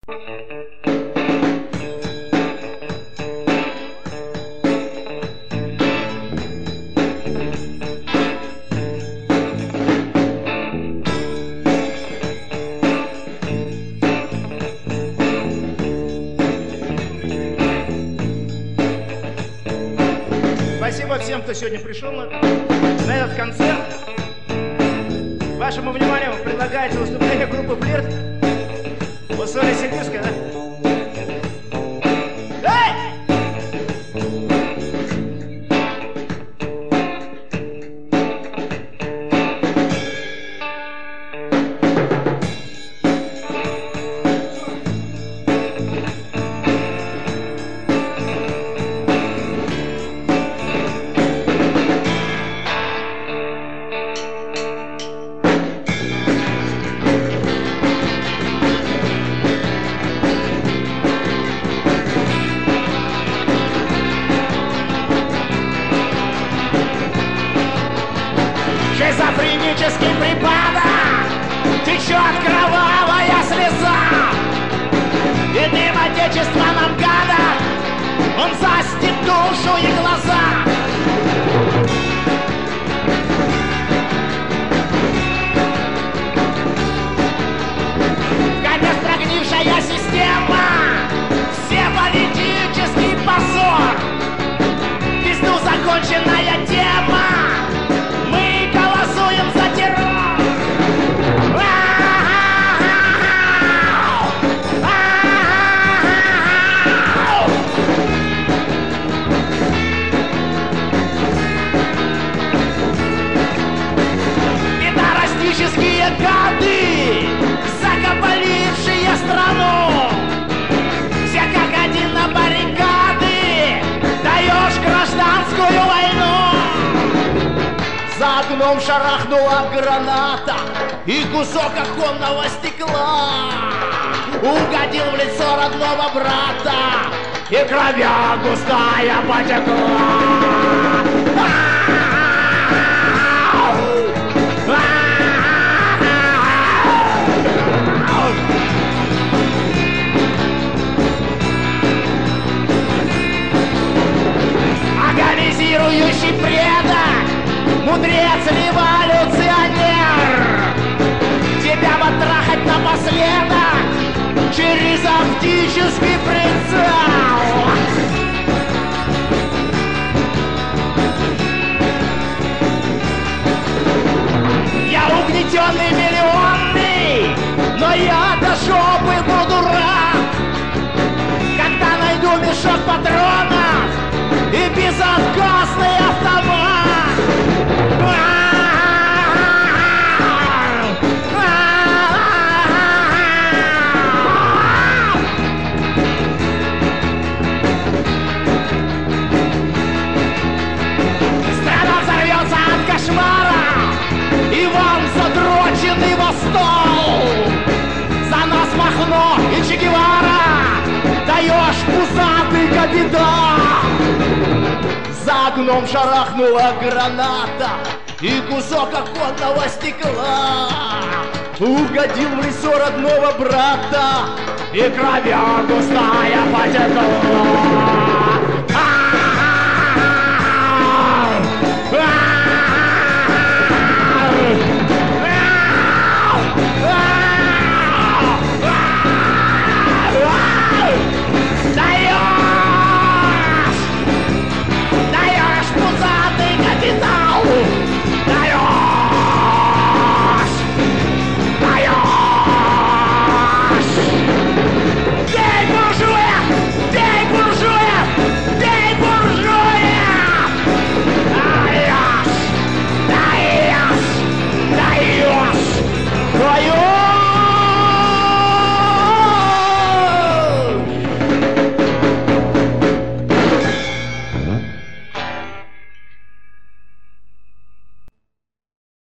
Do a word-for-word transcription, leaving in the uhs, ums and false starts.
Спасибо всем, кто сегодня пришел на, на этот концерт. Вашему вниманию предлагается выступление группы «Флирт». Усолье Сибирская, да? Эй! Шизофренический припадок, течет кровавая слеза, и дым отечества нам гадок, он застит душу и глаза. Капец прогнившая система, все политический позор, в пизду законченная тема. За террор! Пидорастические гады, закабалившие страну, все как один на баррикады, даешь гражданскую войну. За окном шарахнула граната, и кусок оконного стекла угодил в лицо родного брата, и кровя густая потекла. Агонизирующий предок, мудрец, революционер, тебя потрахать напоследок через оптический прицел. Я угнетенный миллионный, но я до жопы буду рад, когда найду мешок патронов и безотказный автомат. Страна взорвется от кошмара, и вам задроченный восток. За нас Махно и Че Гевара, даешь пузатый капитан. За окном шарахнула граната, и кусок оконного стекла угодил в лицо родного брата, и кровя густая потекла.